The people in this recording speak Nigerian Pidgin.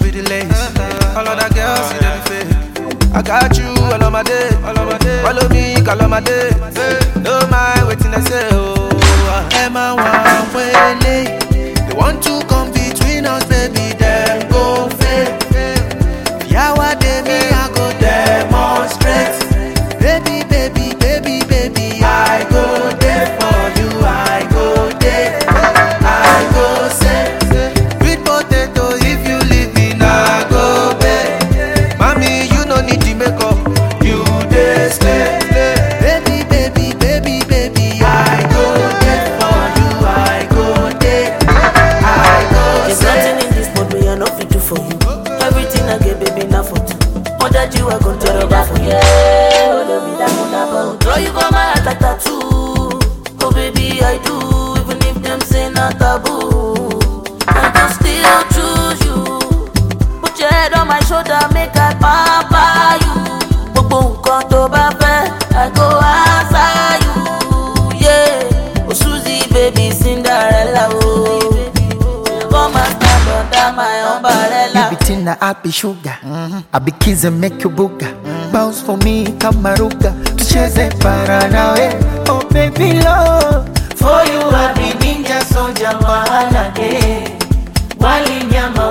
be the lace. All of that girls see them fake. I got you all of my day. Follow me, call on my day. No mind waiting, I say, oh. Emma, one way late. They want to come between us, baby, them go fake. Yeah, what they me, I go demonstrate. Baby, baby, baby, baby, I go there for you, I go there. I go say, sweet potato, if you leave me, now go back. Mommy, you no need to make up, you dey slay. Baby, baby, baby, baby, I go there for you, I go there. I go There's say, nothing in this world me I no fit do for you. Everything I get, baby, now for two. More that you are gonna tell me that for you. Draw you for my heart like tattoo. Oh baby, I do. Even if them say not taboo, I can still choose you. Put your head on my shoulder, make I pamper you. Boom, come to Bafe, I go answer you. Yeah, oh Susie, baby, Cinderella, oh. Come and stand under my umbrella. You be Tina, I be sugar. I be kids and make you booga. Bounce for me, Kamaruga. Tucheze paranawe. Oh baby love, for you I be ninja soldier mahala day. Wali nyama